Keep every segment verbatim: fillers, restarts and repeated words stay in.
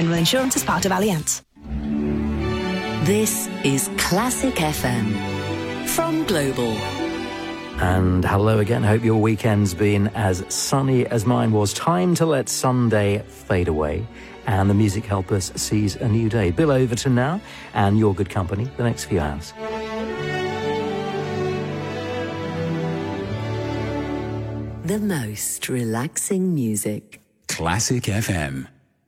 General Insurance is part of Allianz. This is Classic F M from Global. And hello again. Hope your weekend's been as sunny as mine was. Time to let Sunday fade away and the music help us seize a new day. Bill Overton now, and your good company the next few hours. The most relaxing music. Classic F M.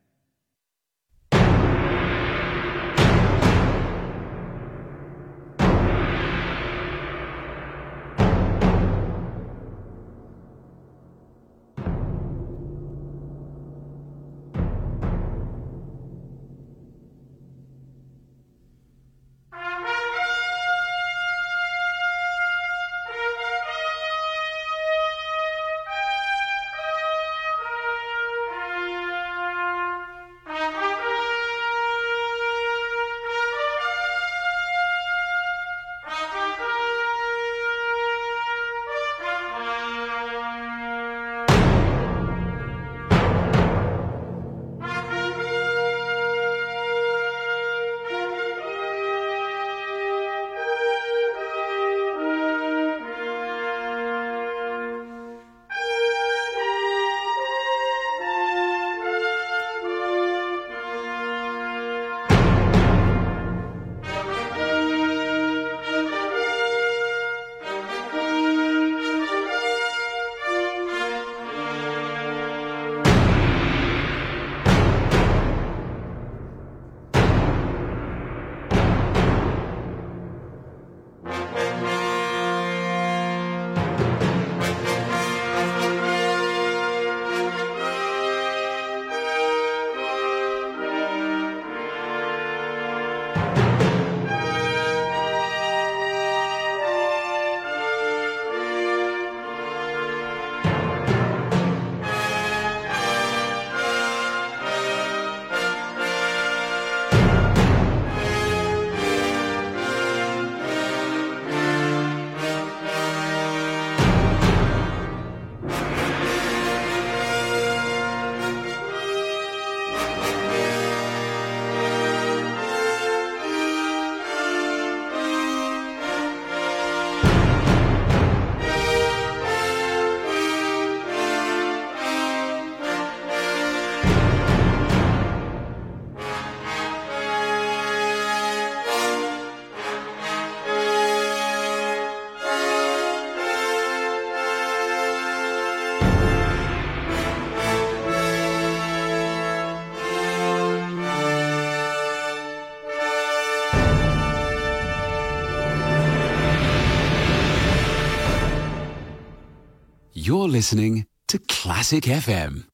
You're listening to Classic F M.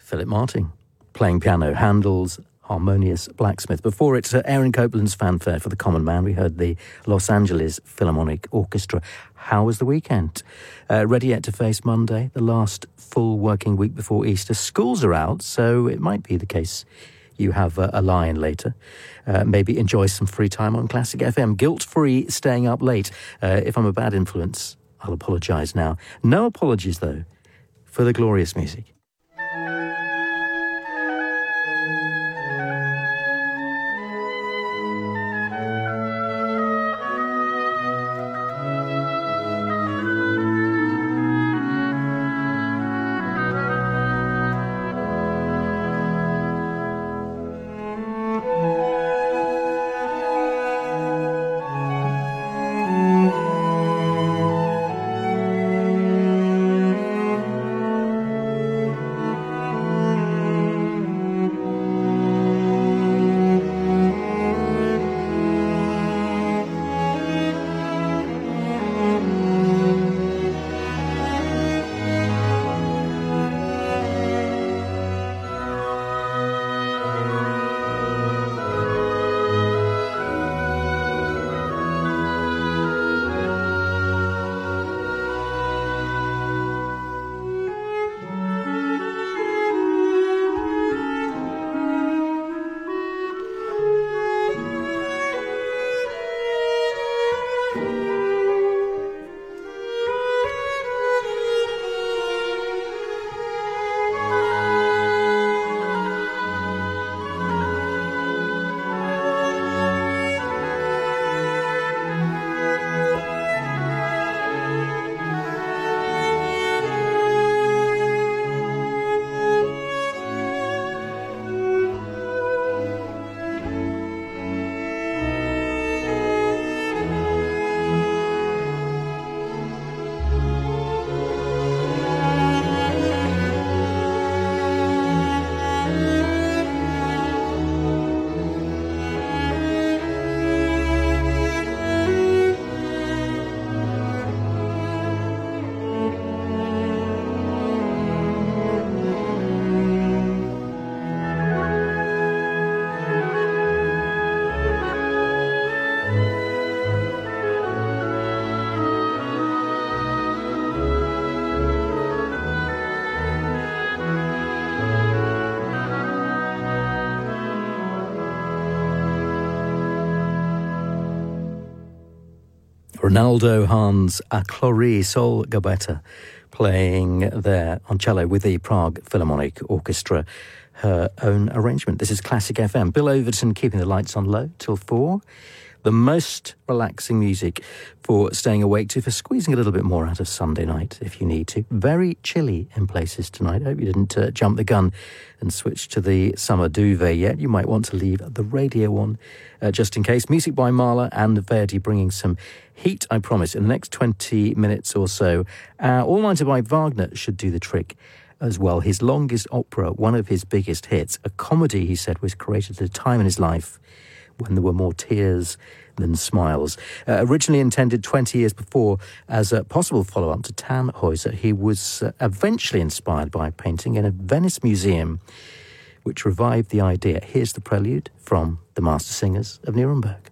Philip Martin, playing piano, Handel's Harmonious Blacksmith. Before it, uh, Aaron Copland's fanfare for The Common Man. We heard the Los Angeles Philharmonic Orchestra. How was the weekend? Uh, ready yet to face Monday, the last full working week before Easter. Schools are out, so it might be the case you have uh, a lie-in later. Uh, maybe enjoy some free time on Classic F M. Guilt-free staying up late. Uh, if I'm a bad influence, I'll apologise now. No apologies, though, for the glorious music. Ronaldo Hans a Clory Sol Gabetta playing there on cello with the Prague Philharmonic Orchestra, her own arrangement. This is Classic F M. Bill Overton keeping the lights on low till four. The most relaxing music for staying awake to, for squeezing a little bit more out of Sunday night if you need to. Very chilly in places tonight. I hope you didn't uh, jump the gun and switch to the summer duvet yet. You might want to leave the radio on uh, just in case. Music by Mahler and Verdi bringing some heat, I promise, in the next twenty minutes or so. Uh, All Nighter by Wagner should do the trick as well. His longest opera, one of his biggest hits, a comedy, he said, was created at a time in his life when there were more tears than smiles. Uh, originally intended twenty years before as a possible follow-up to Tannhäuser, he was uh, eventually inspired by a painting in a Venice museum which revived the idea. Here's the prelude from the Master Singers of Nuremberg.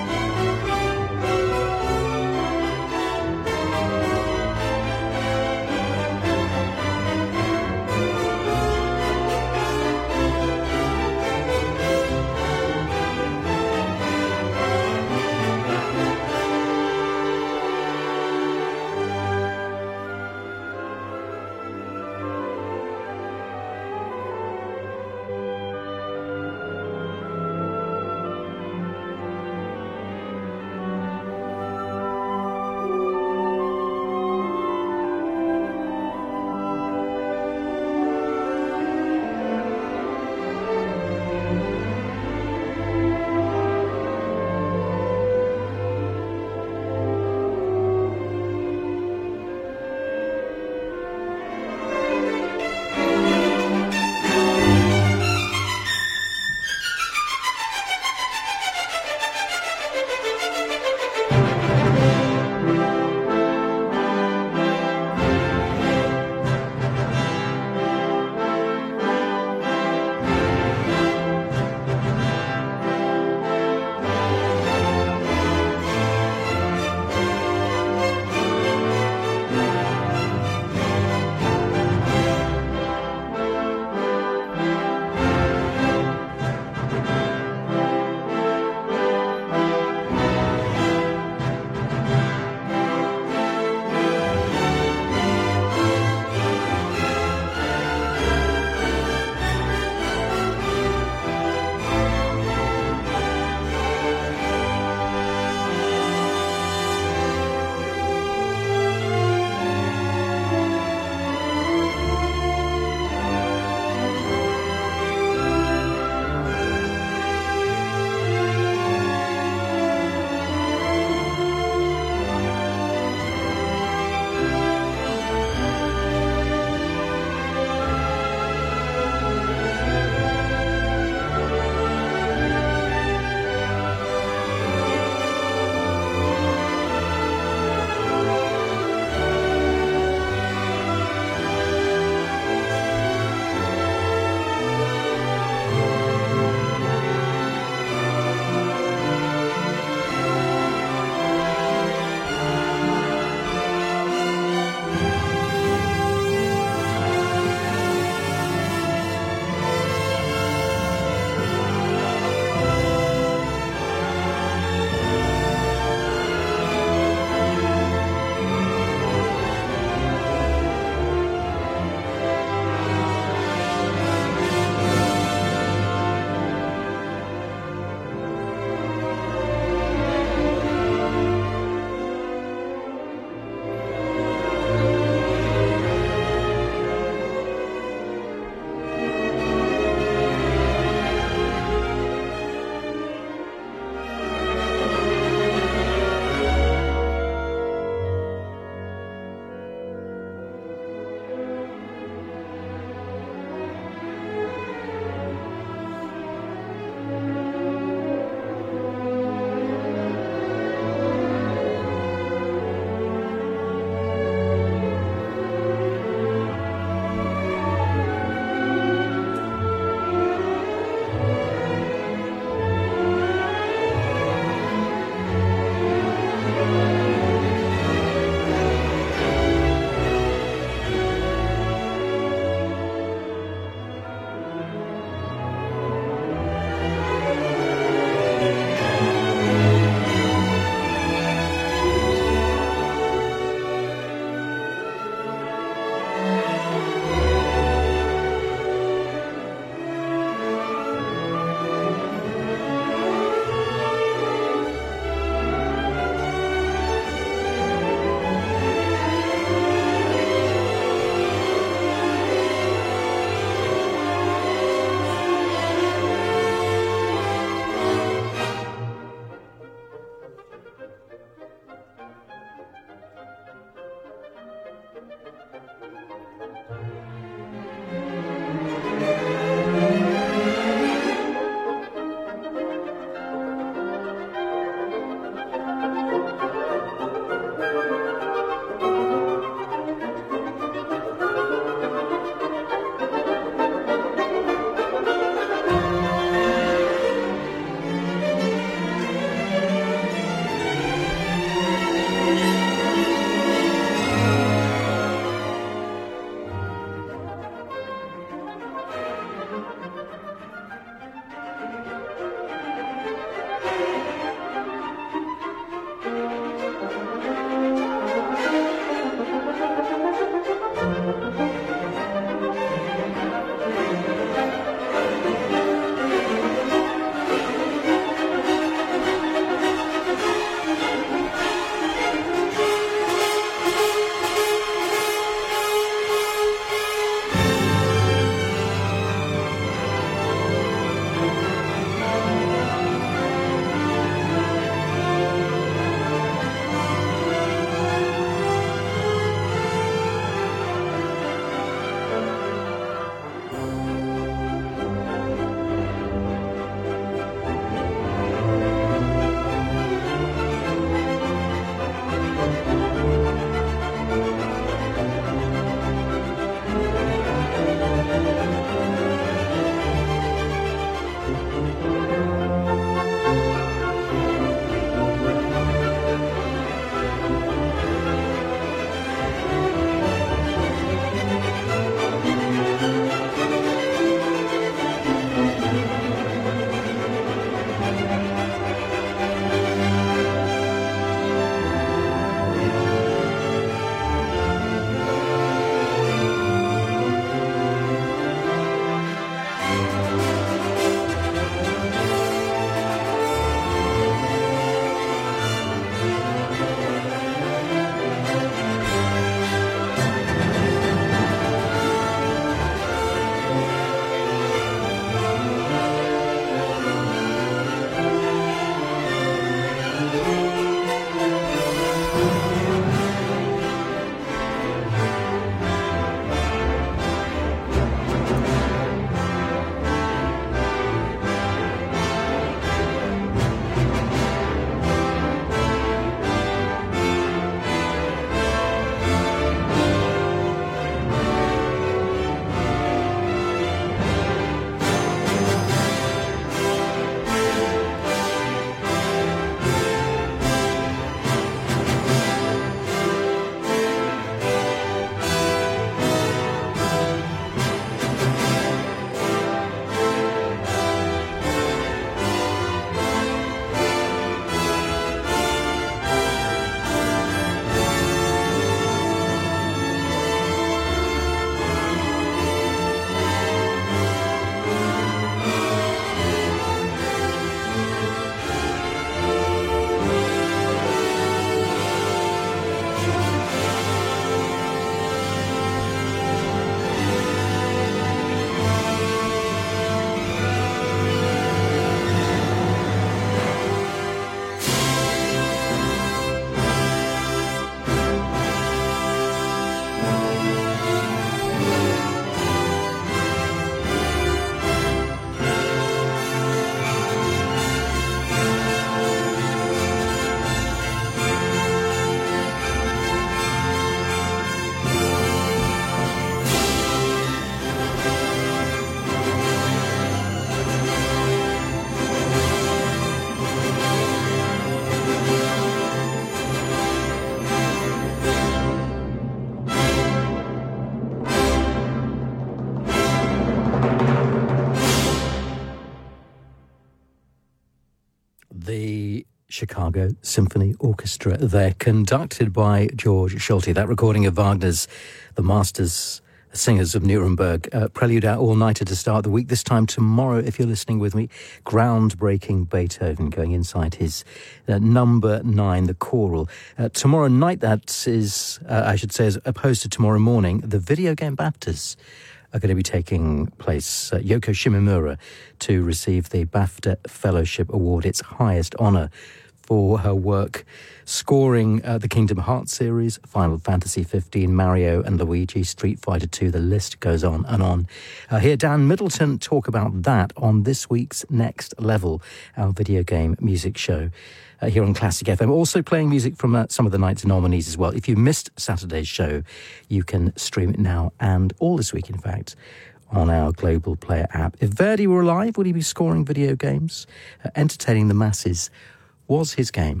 Chicago Symphony Orchestra there, conducted by George Solti. That recording of Wagner's The Masters Singers of Nuremberg, uh, prelude out all-nighter to start the week. This time tomorrow, if you're listening with me, groundbreaking Beethoven going inside his uh, number nine, the choral. Uh, tomorrow night, that is, uh, I should say, as opposed to tomorrow morning, the Video Game BAFTAs are going to be taking place. Uh, Yoko Shimomura to receive the BAFTA Fellowship Award, its highest honour for her work scoring uh, the Kingdom Hearts series, Final Fantasy fifteen, Mario and Luigi, Street Fighter two, the list goes on and on. Uh, hear Dan Middleton talk about that on this week's Next Level, our video game music show uh, here on Classic F M. Also playing music from uh, some of the night's nominees as well. If you missed Saturday's show, you can stream it now and all this week, in fact, on our Global Player app. If Verdi were alive, would he be scoring video games? Uh, entertaining the masses was his game.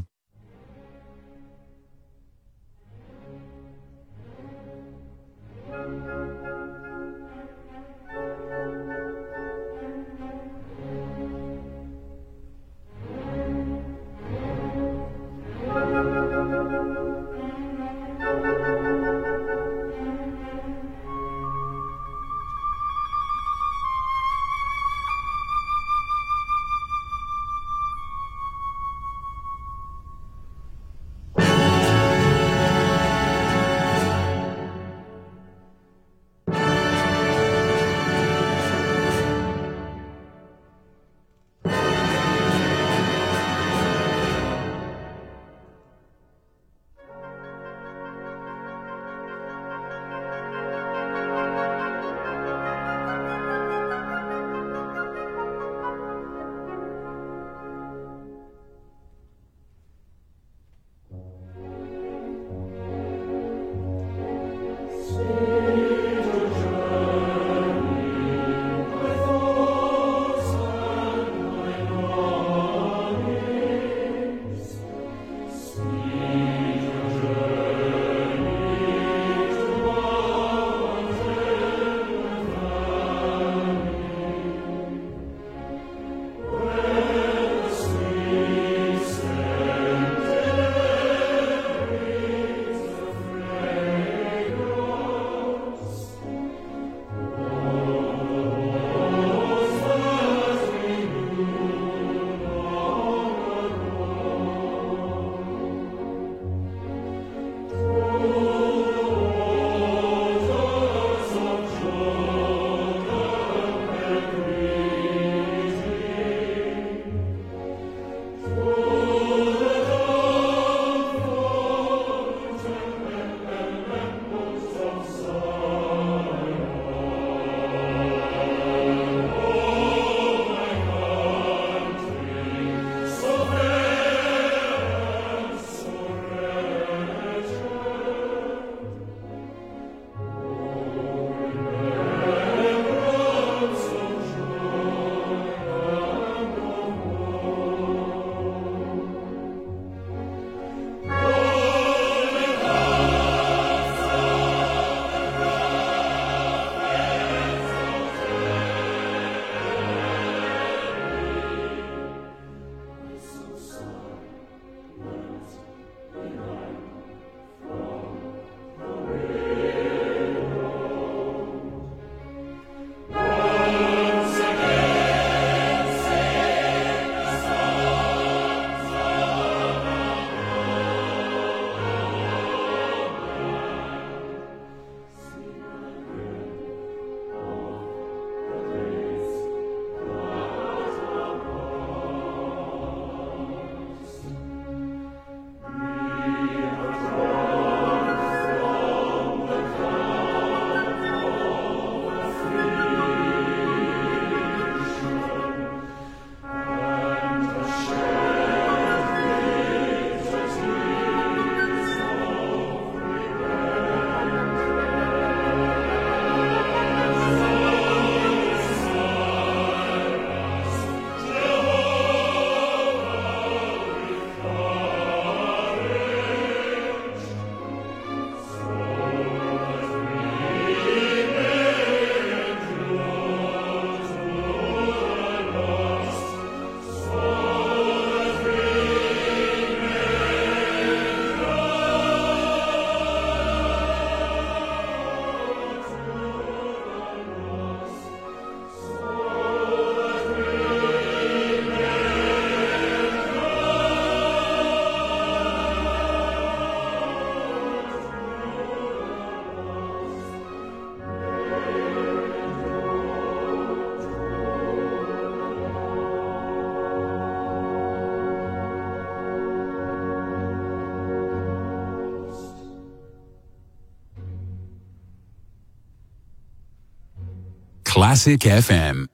Classic F M.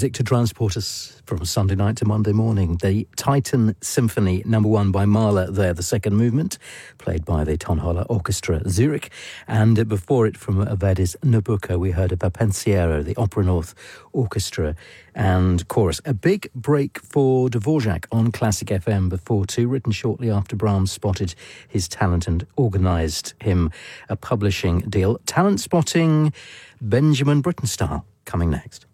music to transport us from Sunday night to Monday morning. The Titan Symphony number one by Mahler there, the second movement, played by the Tonhalle Orchestra Zurich. And before it, from Verdi's Nabucco, we heard a Pensiero, the Opera North Orchestra and chorus. A big break for Dvorak on Classic F M before two, written shortly after Brahms spotted his talent and organised him a publishing deal. Talent spotting Benjamin Britten style, coming next.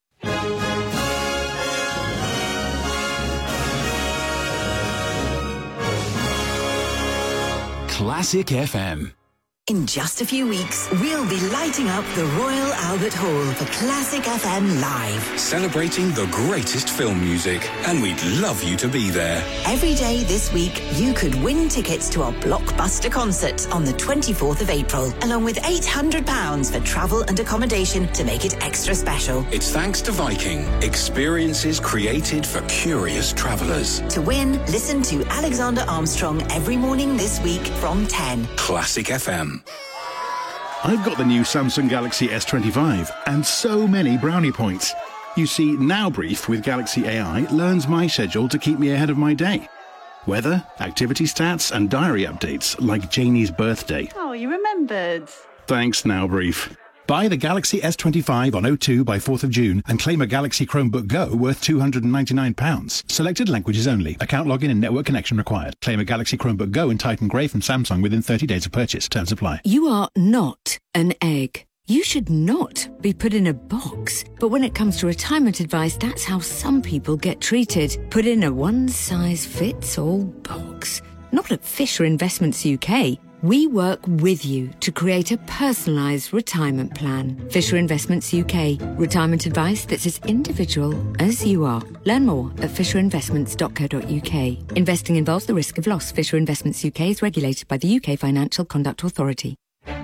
Classic F M. In just a few weeks, we'll be lighting up the Royal Albert Hall for Classic F M Live. Celebrating the greatest film music, and we'd love you to be there. Every day this week, you could win tickets to our blockbuster concert on the twenty-fourth of April, along with eight hundred pounds for travel and accommodation to make it extra special. It's thanks to Viking, experiences created for curious travellers. To win, listen to Alexander Armstrong every morning this week from ten. Classic F M. I've got the new Samsung Galaxy S twenty-five and so many brownie points. You see, Now Brief with Galaxy A I learns my schedule to keep me ahead of my day. Weather, activity stats and diary updates like Janie's birthday. Oh, you remembered. Thanks, Now Brief. Buy the Galaxy S twenty-five on O two by fourth of June and claim a Galaxy Chromebook Go worth two hundred ninety-nine pounds. Selected languages only. Account login and network connection required. Claim a Galaxy Chromebook Go in Titan Grey from Samsung within thirty days of purchase. Terms apply. You are not an egg. You should not be put in a box. But when it comes to retirement advice, that's how some people get treated. Put in a one-size-fits-all box. Not at Fisher Investments U K. We work with you to create a personalised retirement plan. Fisher Investments U K. Retirement advice that's as individual as you are. Learn more at fisher investments dot co dot uk. Investing involves the risk of loss. Fisher Investments U K is regulated by the U K Financial Conduct Authority.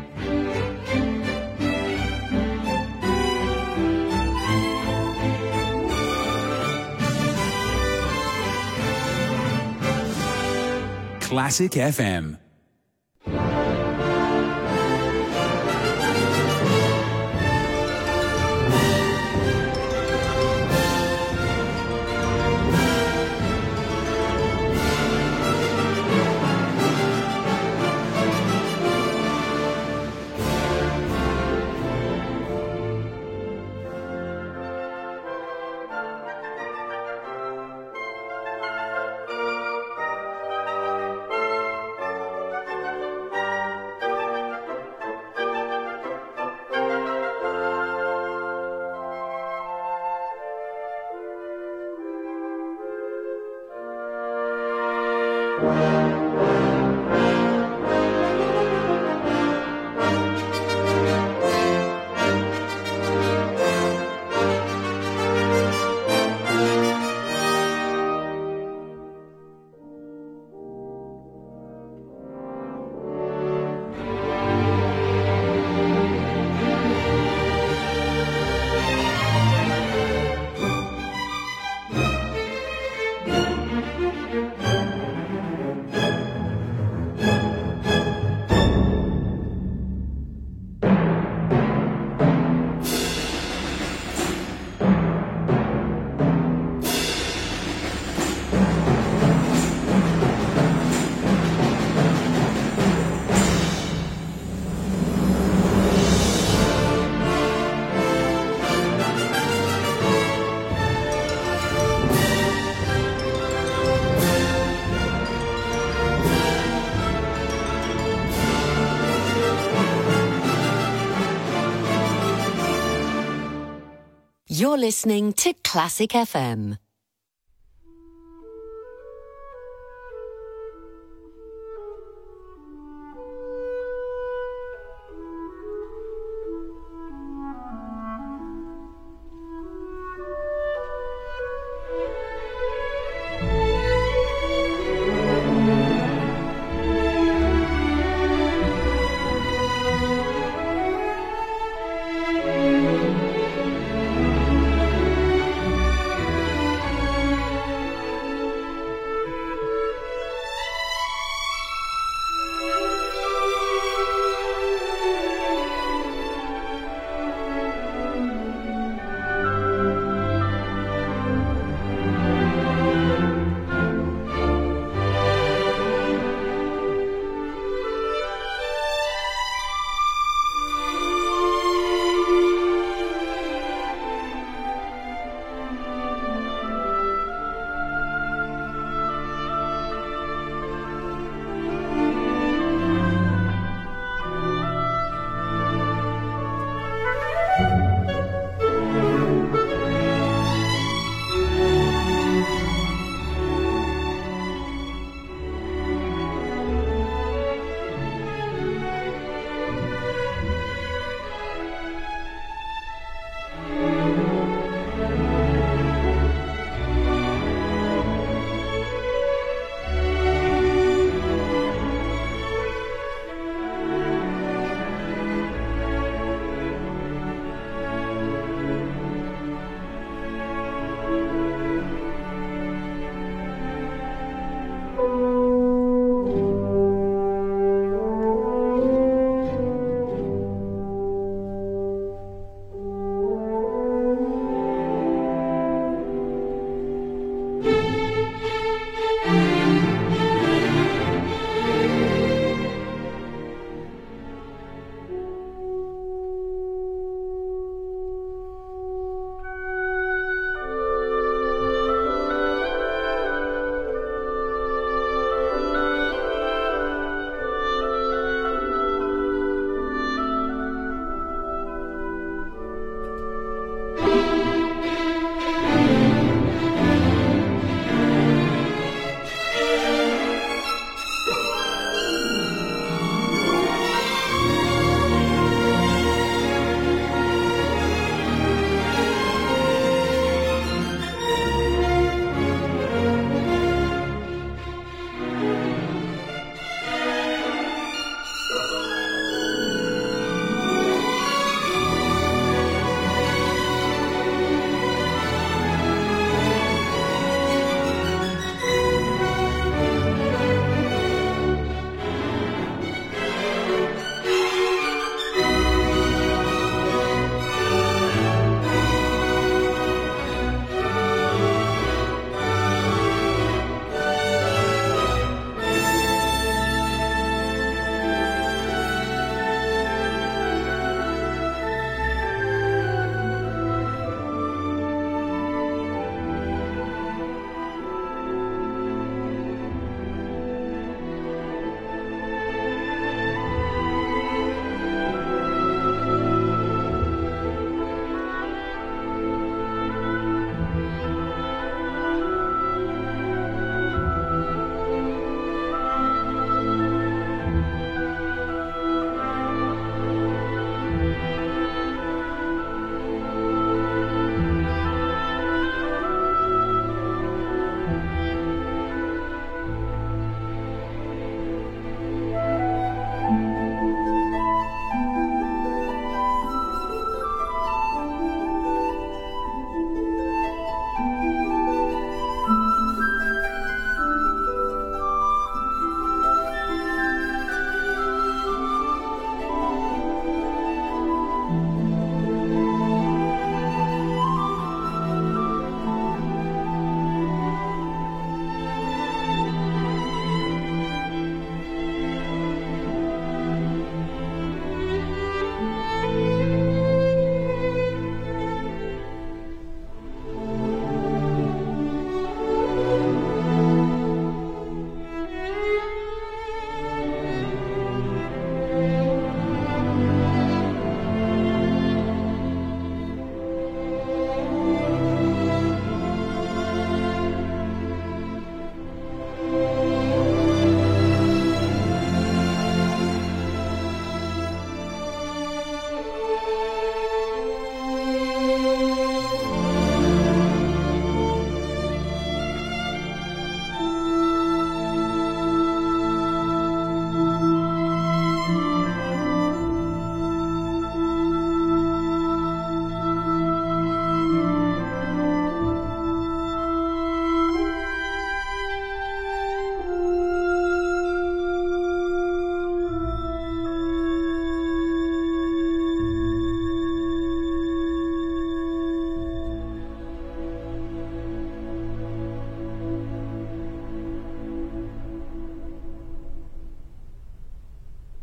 Classic F M. You're listening to Classic F M.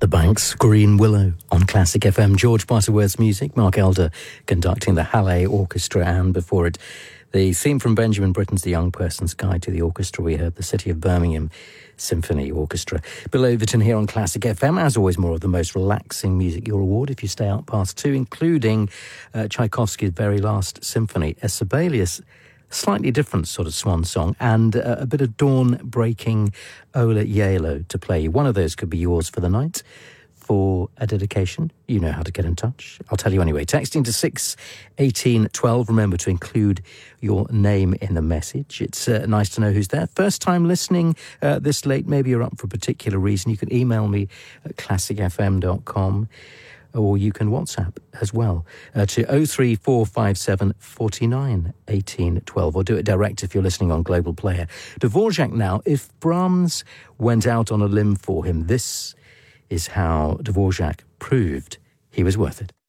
Banks, Green Willow on Classic F M. George Butterworth's music, Mark Elder conducting the Halle Orchestra, and before it, the theme from Benjamin Britten's The Young Person's Guide to the Orchestra. We heard the City of Birmingham Symphony Orchestra. Bill Overton here on Classic F M. As always, more of the most relaxing music you'll award if you stay out past two, including uh, Tchaikovsky's very last symphony, a Sibelius, slightly different sort of swan song, and uh, a bit of dawn-breaking Ola Yalo to play. One of those could be yours for the night. For a dedication, you know how to get in touch. I'll tell you anyway. Texting to six eighteen twelve. Remember to include your name in the message. It's uh, nice to know who's there. First time listening uh, this late, maybe you're up for a particular reason. You can email me at classic f m dot com, or you can WhatsApp as well uh, to oh three four five seven four nine one eight one two, or do it direct if you're listening on Global Player. Dvorak now. If Brahms went out on a limb for him, this is how Dvorak proved he was worth it.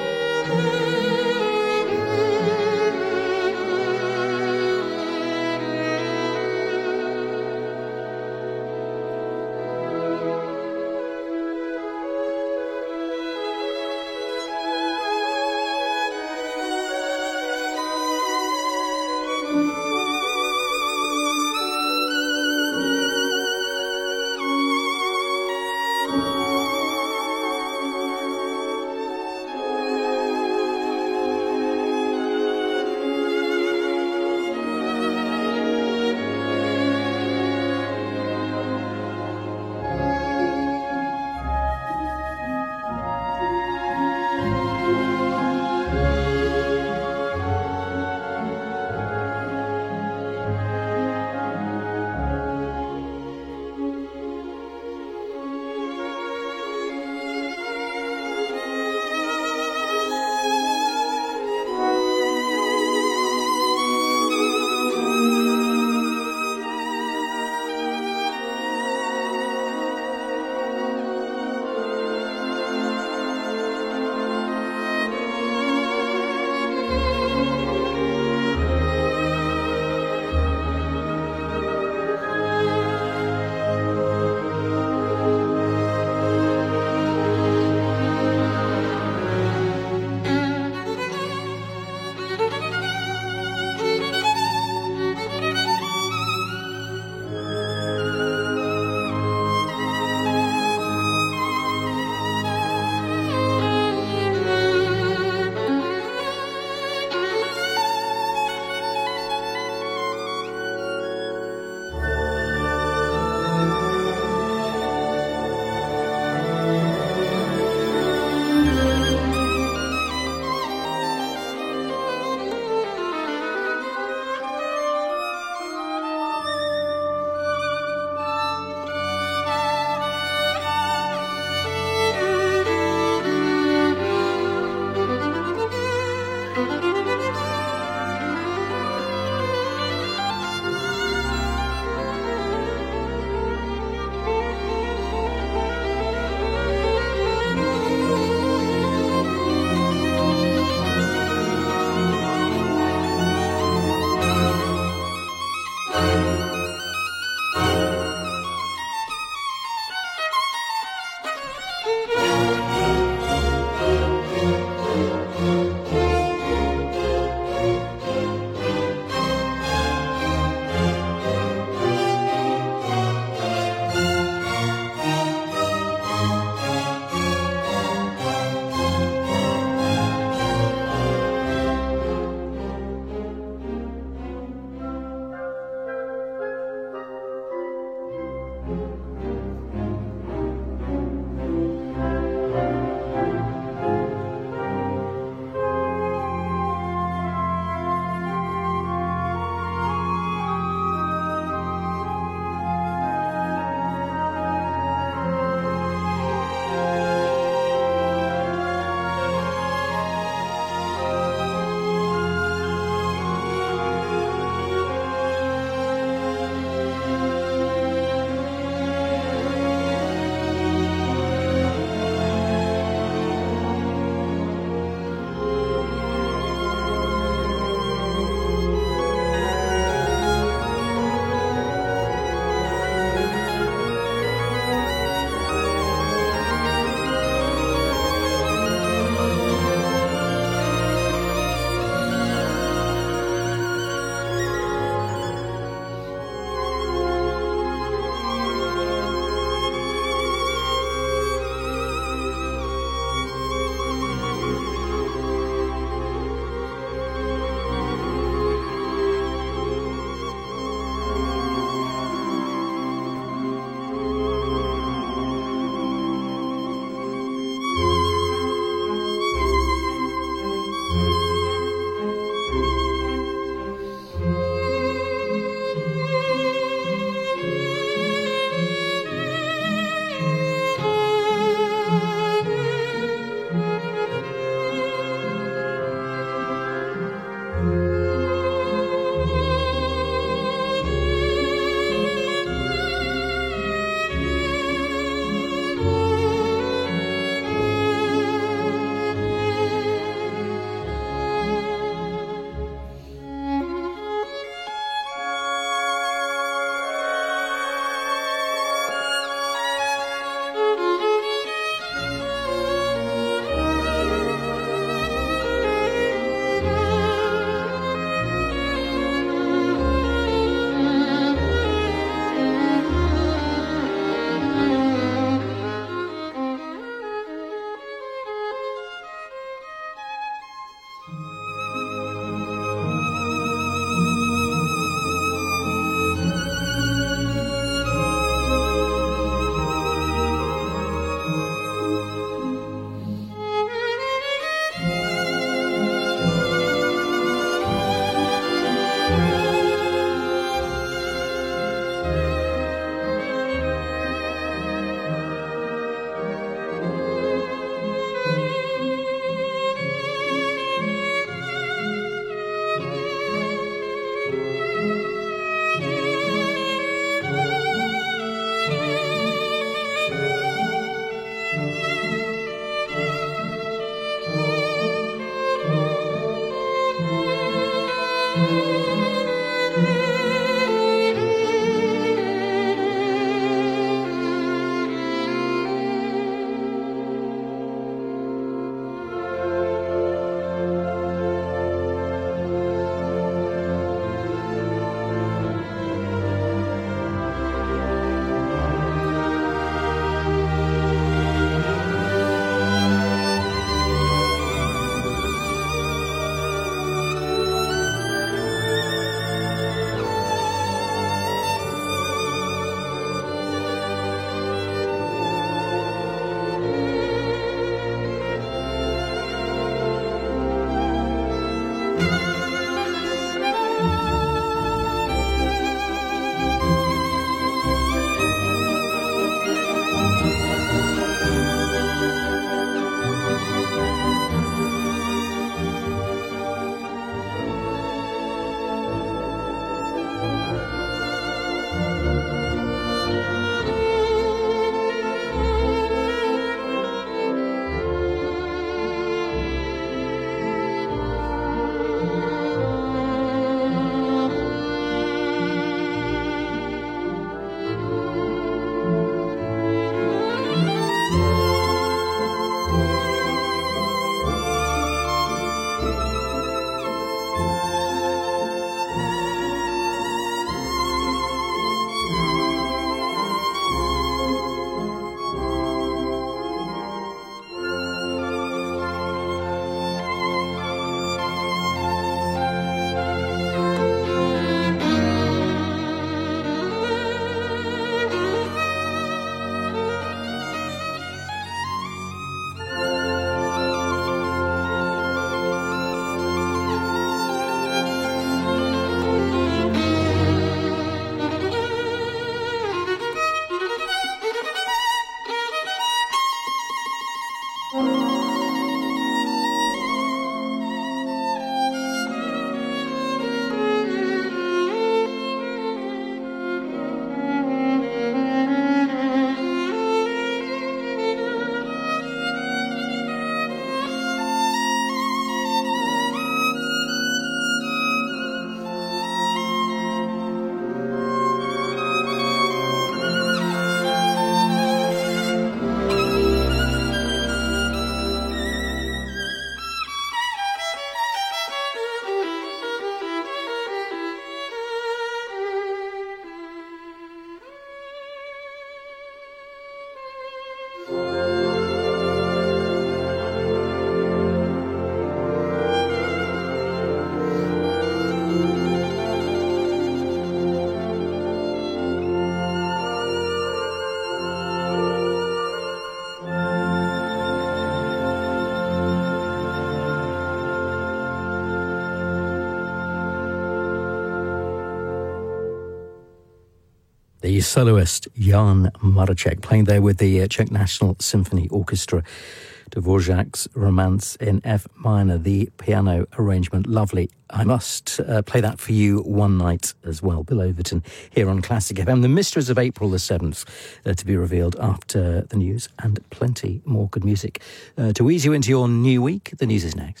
the soloist Jan Maracek, playing there with the uh, Czech National Symphony Orchestra. Dvorak's Romance in F minor, the piano arrangement. Lovely. I must uh, play that for you one night as well. Bill Overton here on Classic F M. The Mistress of April the seventh uh, to be revealed after the news, and plenty more good music. Uh, to ease you into your new week, the news is next.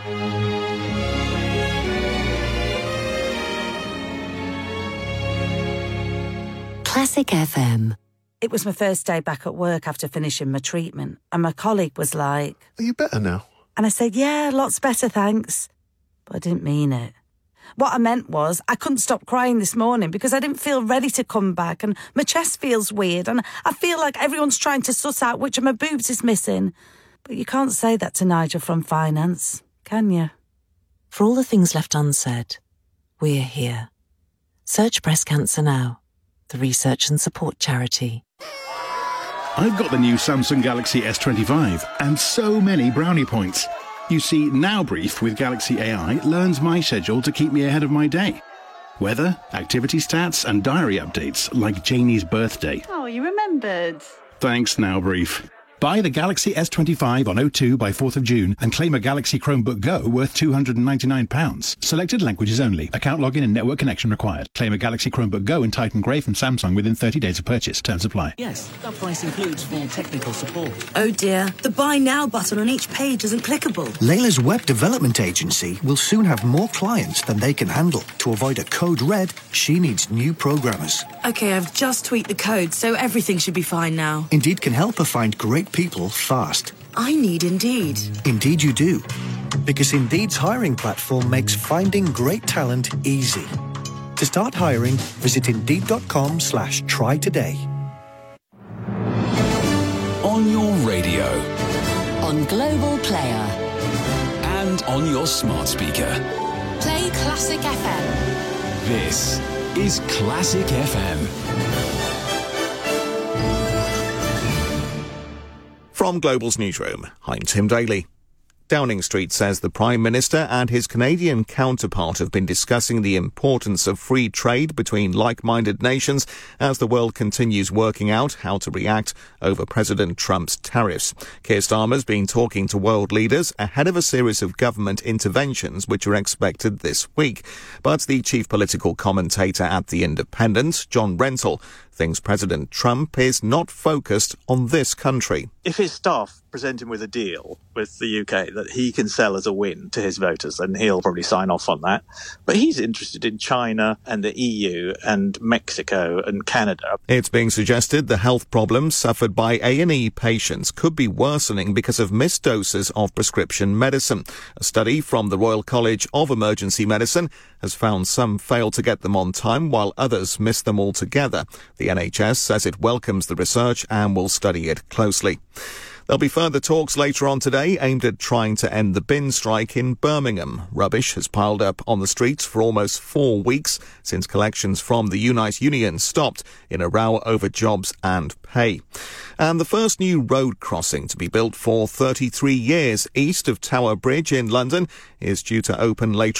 Classic F M. It was my first day back at work after finishing my treatment, and my colleague was like, "Are you better now?" And I said, "Yeah, lots better, thanks." But I didn't mean it. What I meant was I couldn't stop crying this morning because I didn't feel ready to come back, and my chest feels weird, and I feel like everyone's trying to suss out which of my boobs is missing. But you can't say that to Nigel from finance, can you? For all the things left unsaid, we're here. Search Breast Cancer Now, the research and support charity. I've got the new Samsung Galaxy S twenty-five and so many brownie points. You see, Now Brief with Galaxy A I learns my schedule to keep me ahead of my day. Weather, activity stats and diary updates like Janie's birthday. Oh, you remembered. Thanks, Now Brief. Buy the Galaxy S twenty-five on O two by fourth of June and claim a Galaxy Chromebook Go worth two hundred ninety-nine pounds. Selected languages only. Account login and network connection required. Claim a Galaxy Chromebook Go in Titan Grey from Samsung within thirty days of purchase. Terms apply. Yes, that price includes full technical support. Oh dear, the Buy Now button on each page isn't clickable. Layla's web development agency will soon have more clients than they can handle. To avoid a code red, she needs new programmers. Okay, I've just tweaked the code, so everything should be fine now. Indeed can help her find great people fast. I need Indeed. Indeed you do. Because Indeed's hiring platform makes finding great talent easy. To start hiring, visit Indeed.com slash try today. On your radio. On Global Player. And on your smart speaker. Play Classic F M. This is Classic F M. From Global's newsroom, I'm Tim Daly. Downing Street says the Prime Minister and his Canadian counterpart have been discussing the importance of free trade between like-minded nations as the world continues working out how to react over President Trump's tariffs. Keir Starmer's been talking to world leaders ahead of a series of government interventions which are expected this week. But the chief political commentator at The Independent, John Rentoul, thinks President Trump is not focused on this country. If his staff present him with a deal with the U K that he can sell as a win to his voters, then he'll probably sign off on that. But he's interested in China and the E U and Mexico and Canada. It's being suggested the health problems suffered by A and E patients could be worsening because of missed doses of prescription medicine. A study from the Royal College of Emergency Medicine has found some fail to get them on time while others miss them altogether. The N H S says it welcomes the research and will study it closely. There'll be further talks later on today aimed at trying to end the bin strike in Birmingham. Rubbish has piled up on the streets for almost four weeks since collections from the Unite Union stopped in a row over jobs and pay. And the first new road crossing to be built for thirty-three years east of Tower Bridge in London is due to open later